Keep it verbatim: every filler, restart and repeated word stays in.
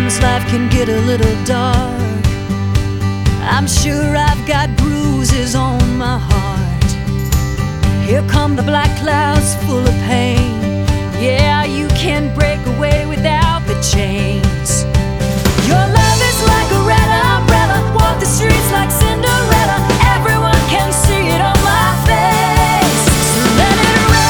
Sometimes life can get a little dark. I'm sure I've got bruises on my heart. Here come the black clouds full of pain.